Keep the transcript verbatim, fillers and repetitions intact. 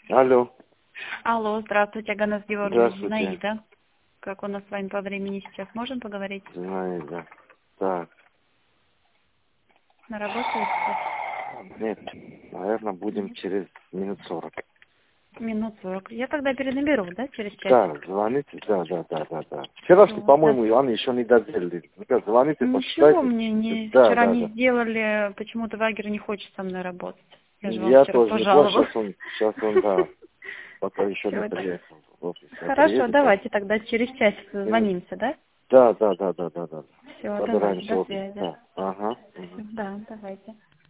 Алло. Алло, здравствуйте, Аганес Георгиевич, Здравствуйте. Наида. Как у нас с вами по времени сейчас? Можем поговорить? Знаете. Так. На работе вы сейчас? Нет, наверное, будем Нет. через минут сорок. Минут сорок. Я тогда перенаберу, да, через Да, часик? звоните, да, да, да, да, да. Вчерашний, Всё, да. по-моему, они еще не доделали. Ну-ка, звоните, Ничего посчитайте. мне не, Да, вчера да, не да. сделали, почему-то Вагер не хочет со мной работать. Я же вам Я вчера тоже не понял, пожаловалась. сейчас он, сейчас он, да, пока еще не Всё, да. приехал в офис. А Хорошо, приедет, да? давайте тогда через часик Минут. созвонимся, да? Да, да, да, да, да, да. Все, давайте, Собираемся в до офис, связи. да. Ага. Мгм. Всё, да, давайте.